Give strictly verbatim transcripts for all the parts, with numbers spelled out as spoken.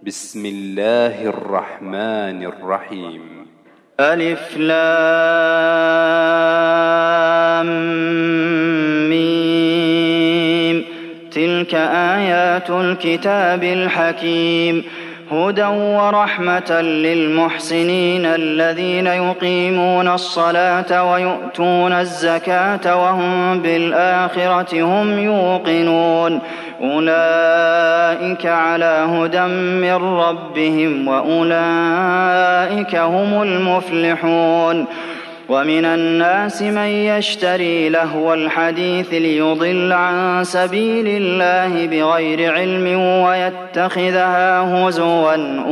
بسم الله الرحمن الرحيم. ألف لام ميم. تلك آيات الكتاب الحكيم، هدى ورحمة للمحسنين الذين يقيمون الصلاة ويؤتون الزكاة وهم بالآخرة هم يوقنون. أولئك على هدى من ربهم وأولئك هم المفلحون. ومن الناس من يشتري لهو الحديث ليضل عن سبيل الله بغير علم ويتخذها هزوا،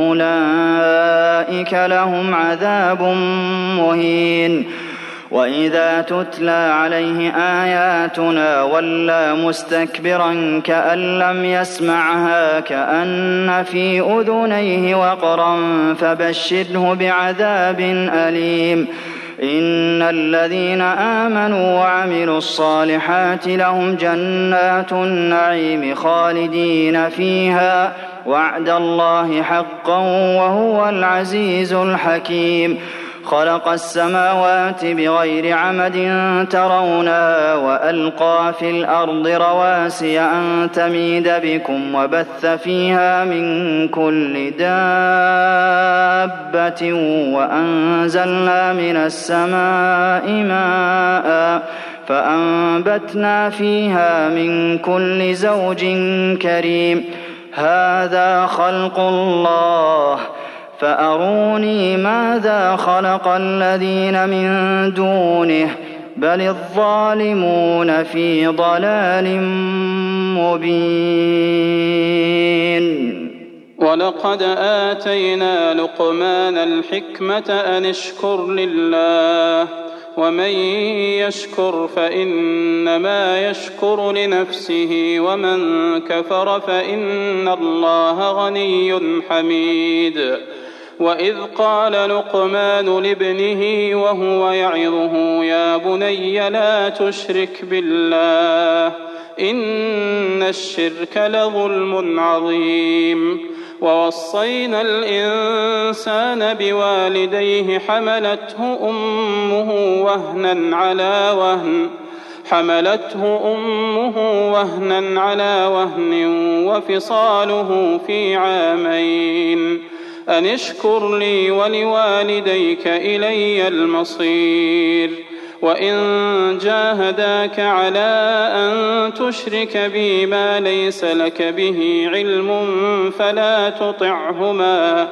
أولئك لهم عذاب مهين. وإذا تتلى عليه آياتنا ولى مستكبرا كأن لم يسمعها كأن في أذنيه وقرا، فبشره بعذاب أليم. إن الذين آمنوا وعملوا الصالحات لهم جنات النعيم خالدين فيها، وعد الله حقا وهو العزيز الحكيم. خلق السماوات بغير عمد ترونها وألقى في الأرض رواسي أن تميد بكم وبث فيها من كل دابة وأنزلنا من السماء ماء فأنبتنا فيها من كل زوج كريم. هذا خلق الله فأروني ماذا خلق الذين من دونه بل الظالمون في ضلال مبين. ولقد آتينا لقمان الحكمة أن اشكر لله ومن يشكر فإنما يشكر لنفسه ومن كفر فإن الله غني حميد. وإذ قال لقمان لابنه وهو يعظه يا بني لا تشرك بالله إن الشرك لظلم عظيم. ووصينا الإنسان بوالديه حملته أمه وهنا على وهن حملته أمه وهنا على وهن وفصاله في عامين أن اشكر لي ولوالديك إلي المصير. وإن جاهداك على أن تشرك بي ما ليس لك به علم فلا تطعهما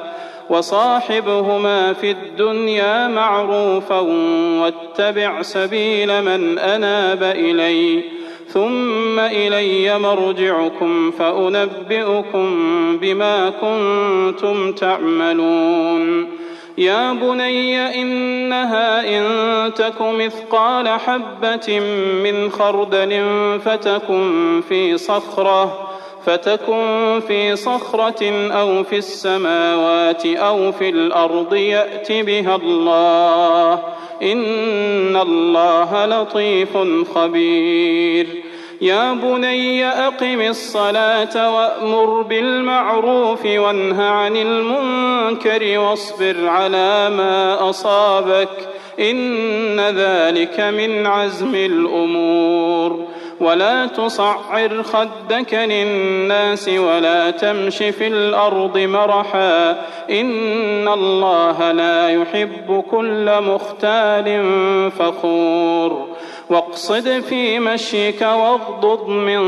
وصاحبهما في الدنيا معروفا واتبع سبيل من أناب إلي ثم إلي مرجعكم فأنبئكم بما كنتم تعملون. يا بني إنها إن تك مثقال حبة من خردل فتكن في صخرة فتكن في صخرة أو في السماوات أو في الأرض يأت بها الله إن الله لطيف خبير. يا بني أقم الصلاة وأمر بالمعروف وانه عن المنكر واصبر على ما أصابك إن ذلك من عزم الأمور. ولا تصعر خدك للناس ولا تمش في الأرض مرحا إن الله لا يحب كل مختال فخور. واقصد في مشيك واغضض من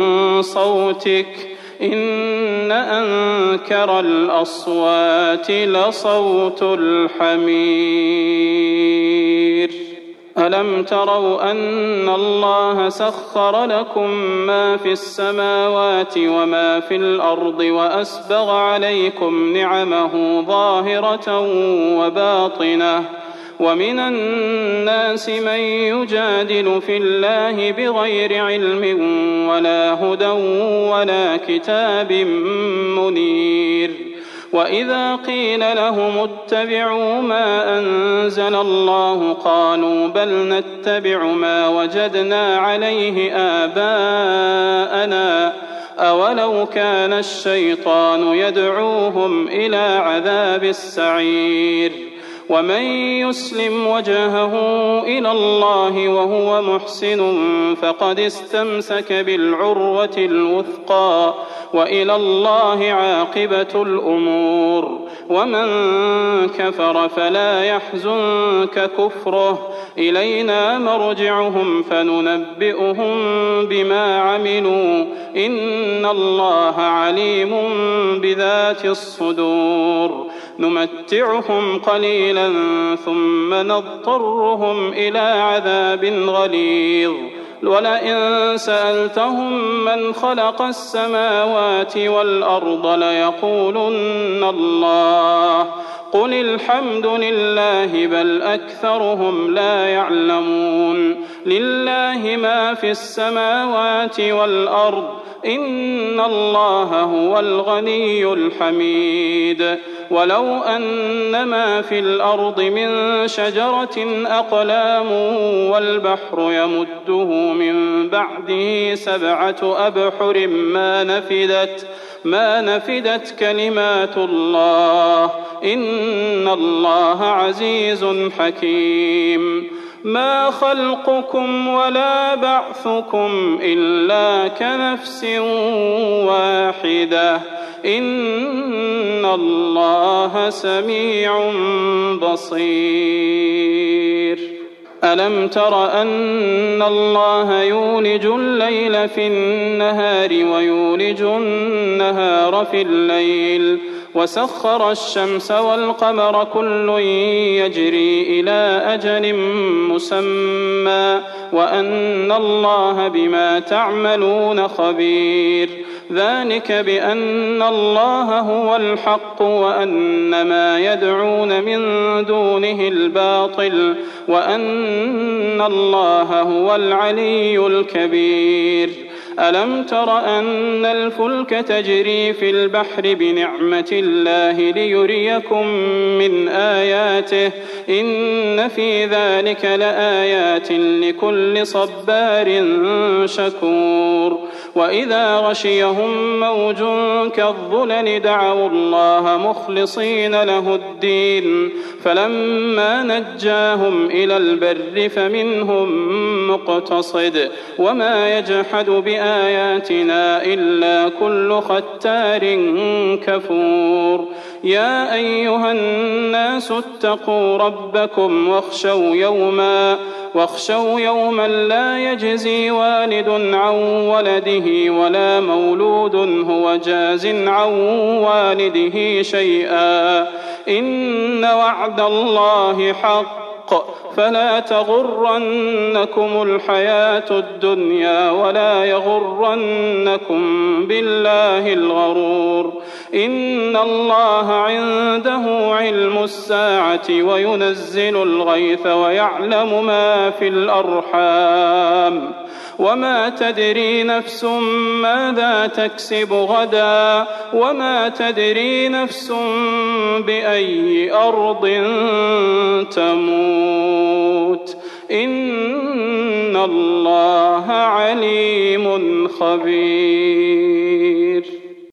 صوتك إن أنكر الأصوات لصوت الحمير. ألم تروا أن الله سخر لكم ما في السماوات وما في الأرض وأسبغ عليكم نعمه ظاهرة وباطنة ومن الناس من يجادل في الله بغير علم ولا هدى ولا كتاب منير. وإذا قيل لهم اتبعوا ما أنزل الله قالوا بل نتبع ما وجدنا عليه آباءنا أولو كان الشيطان يدعوهم إلى عذاب السعير ومن يسلم وجهه إلى الله وهو محسن فقد استمسك بالعروة الوثقى وإلى الله عاقبة الأمور ومن كفر فلا يحزنك كفره إلينا مرجعهم فننبئهم بما عملوا إن الله عليم بذات الصدور نمتعهم قليلا ثم نضطرهم إلى عذاب غليظ ولئن سألتهم من خلق السماوات والأرض ليقولن الله قل الحمد لله بل أكثرهم لا يعلمون لله ما في السماوات والأرض إن الله هو الغني الحميد ولو أن ما في الأرض من شجرة أقلام والبحر يمده من بعده سبعة أبحر ما نفدت ما نفدت كلمات الله إن الله عزيز حكيم ما خلقكم ولا بعثكم إلا كنفس واحدة إن الله سميع بصير ألم تر أن الله يولج الليل في النهار ويولج النهار في الليل وسخر الشمس والقمر كل يجري إلى أجل مسمى وأن الله بما تعملون خبير ذلك بأن الله هو الحق وأن ما يدعون من دونه الباطل وأن الله هو العلي الكبير ألم تر أن الفلك تجري في البحر بنعمة الله ليريكم من آياته إن في ذلك لآيات لكل صبار شكور وإذا غشيهم موج كالظلل دعوا الله مخلصين له الدين فلما نجاهم إلى البر فمنهم مقتصد وما يجحد بآياتنا إلا كل ختار كفور يا أيها الناس اتقوا ربكم واخشوا يوما واخشوا يوما لا يجزي والد عن ولده ولا مولود هو جاز عن والده شيئا إن وعد الله حق فلا تغرنكم الحياة الدنيا ولا يغرنكم بالله الغرور إن الله عنده علم الساعة وينزل الغيث ويعلم ما في الأرحام وما تدري نفس ماذا تكسب غدا وما تدري نفس بأي أرض تموت إن الله عليم خبير.